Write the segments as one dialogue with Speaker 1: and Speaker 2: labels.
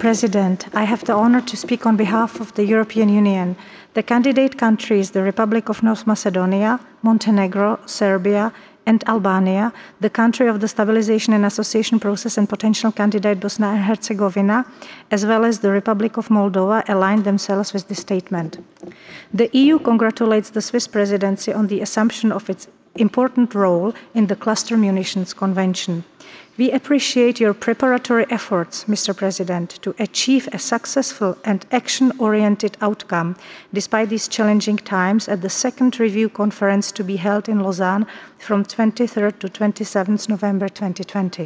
Speaker 1: President, I have the honor to speak on behalf of the European Union, the candidate countries, the Republic of North Macedonia, Montenegro, Serbia, and Albania, the country of the stabilization and association process and potential candidate Bosnia and Herzegovina, as well as the Republic of Moldova, aligned themselves with this statement. The EU congratulates the Swiss presidency on the assumption of its important role in the Cluster Munitions Convention. We appreciate your preparatory efforts, Mr. President, to achieve a successful and action-oriented outcome despite these challenging times at the second review conference to be held in Lausanne from 23rd to 27th November 2020.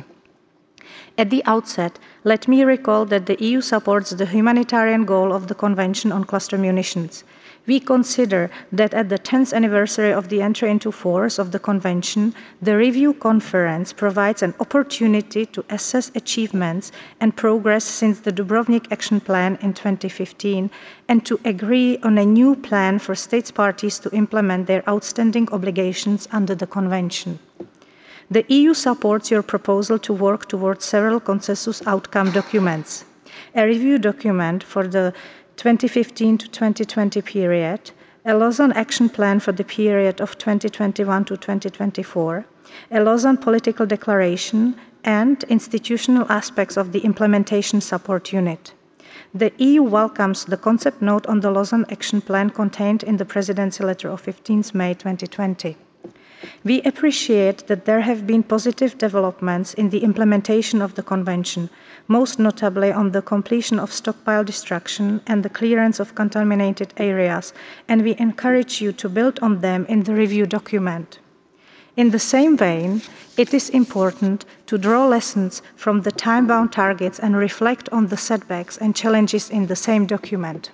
Speaker 1: At the outset, let me recall that the EU supports the humanitarian goal of the Convention on Cluster Munitions. We consider that at the 10th anniversary of the entry into force of the Convention, the review conference provides an opportunity to assess achievements and progress since the Dubrovnik Action Plan in 2015 and to agree on a new plan for states parties to implement their outstanding obligations under the Convention. The EU supports your proposal to work towards several consensus outcome documents. A review document for the 2015 to 2020 period, a Lausanne Action Plan for the period of 2021 to 2024, a Lausanne Political Declaration, and institutional aspects of the Implementation Support Unit. The EU welcomes the concept note on the Lausanne Action Plan contained in the Presidency letter of 15 May 2020. We appreciate that there have been positive developments in the implementation of the Convention, most notably on the completion of stockpile destruction and the clearance of contaminated areas, and we encourage you to build on them in the review document. In the same vein, it is important to draw lessons from the time-bound targets and reflect on the setbacks and challenges in the same document.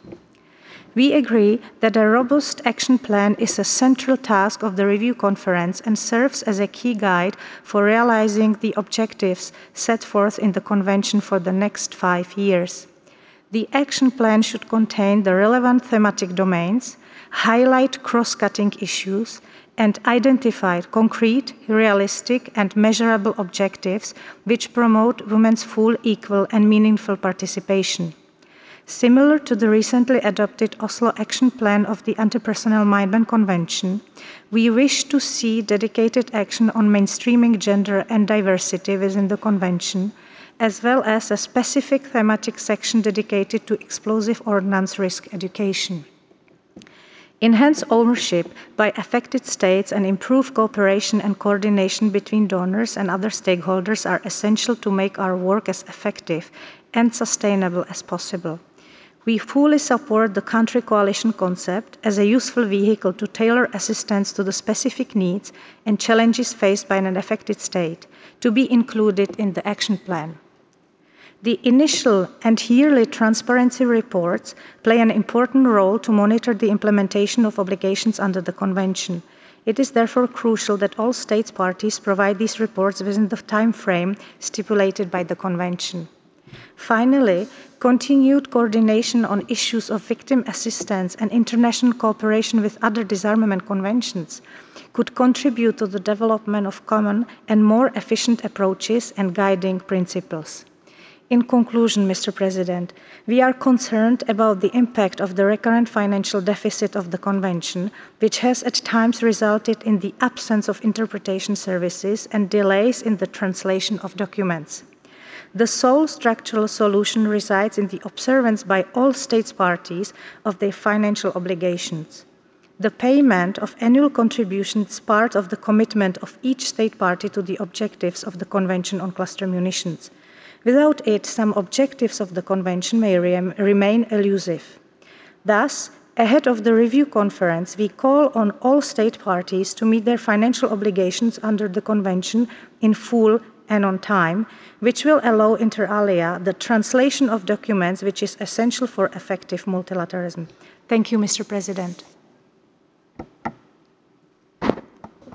Speaker 1: We agree that a robust action plan is a central task of the review conference and serves as a key guide for realizing the objectives set forth in the Convention for the next 5 years. The action plan should contain the relevant thematic domains, highlight cross-cutting issues, and identify concrete, realistic, and measurable objectives which promote women's full, equal, and meaningful participation. Similar to the recently adopted Oslo Action Plan of the Anti-Personnel Minement Convention, we wish to see dedicated action on mainstreaming gender and diversity within the Convention, as well as a specific thematic section dedicated to explosive ordnance risk education. Enhanced ownership by affected states and improved cooperation and coordination between donors and other stakeholders are essential to make our work as effective and sustainable as possible. We fully support the country coalition concept as a useful vehicle to tailor assistance to the specific needs and challenges faced by an affected state, to be included in the action plan. The initial and yearly transparency reports play an important role to monitor the implementation of obligations under the Convention. It is therefore crucial that all states parties provide these reports within the time frame stipulated by the Convention. Finally, continued coordination on issues of victim assistance and international cooperation with other disarmament conventions could contribute to the development of common and more efficient approaches and guiding principles. In conclusion, Mr. President, we are concerned about the impact of the recurrent financial deficit of the Convention, which has at times resulted in the absence of interpretation services and delays in the translation of documents. The sole structural solution resides in the observance by all states parties of their financial obligations. The payment of annual contributions is part of the commitment of each state party to the objectives of the Convention on Cluster Munitions. Without it, some objectives of the Convention may remain elusive. Thus, ahead of the review conference, we call on all state parties to meet their financial obligations under the Convention in full and on time, which will allow inter alia the translation of documents which is essential for effective multilateralism. Thank you, Mr. President.